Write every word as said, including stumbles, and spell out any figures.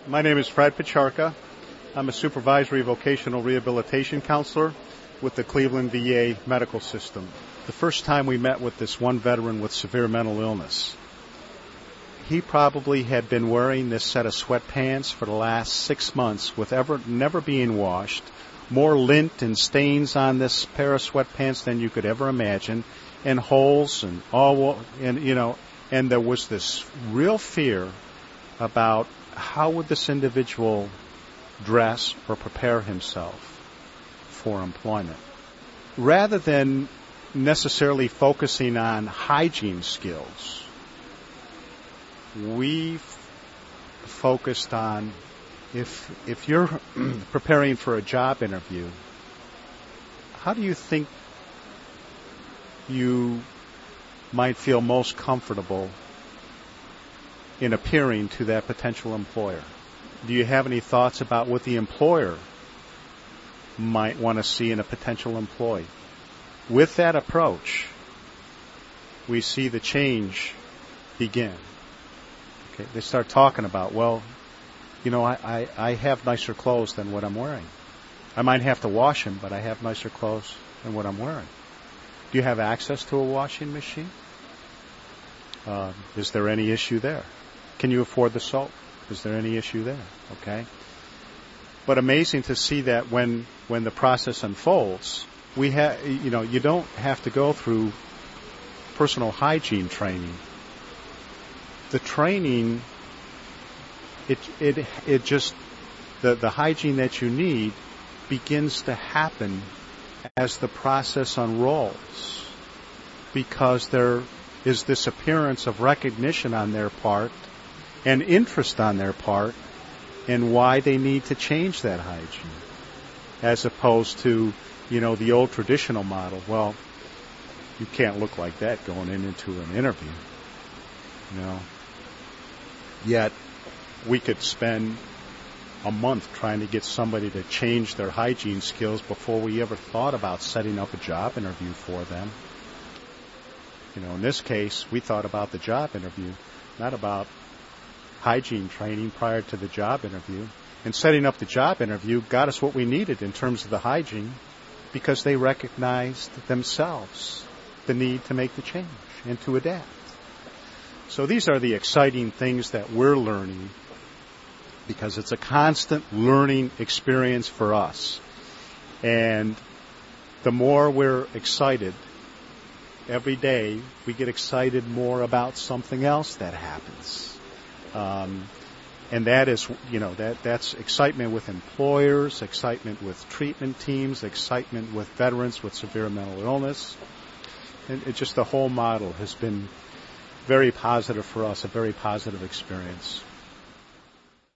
My name is Fred Pacharka. I'm a supervisory vocational rehabilitation counselor with the Cleveland V A medical system. The first time we met with this one veteran with severe mental illness, he probably had been wearing this set of sweatpants for the last six months with ever never being washed, more lint and stains on this pair of sweatpants than you could ever imagine, and holes and all, and you know, and there was this real fear about how would this individual dress or prepare himself for employment. Rather than necessarily focusing on hygiene skills, we focused on if if you're preparing for a job interview, how do you think you might feel most comfortable in appearing to that potential employer? Do you have any thoughts about what the employer might want to see in a potential employee? With that approach, we see the change begin. Okay, they start talking about, well, you know, I, I, I have nicer clothes than what I'm wearing. I might have to wash them, but I have nicer clothes than what I'm wearing. Do you have access to a washing machine? Uh, is there any issue there? Can you afford the soap? Is there any issue there? Okay. But amazing to see that when when the process unfolds, we have, you know, you don't have to go through personal hygiene training. The training, it it it just the the hygiene that you need begins to happen as the process unrolls, because there is this appearance of recognition on their part and interest on their part in why they need to change that hygiene, as opposed to, you know, the old traditional model. Well, you can't look like that going in into an interview, you know. Yet we could spend a month trying to get somebody to change their hygiene skills before we ever thought about setting up a job interview for them. You know, in this case, we thought about the job interview, not about hygiene training prior to the job interview. And setting up the job interview got us what we needed in terms of the hygiene, because they recognized themselves the need to make the change and to adapt. So these are the exciting things that we're learning, because it's a constant learning experience for us. And the more we're excited, every day we get excited more about something else that happens. Um, and that is, you know, that that's excitement with employers, excitement with treatment teams, excitement with veterans with severe mental illness. And it just, the whole model has been very positive for us, a very positive experience.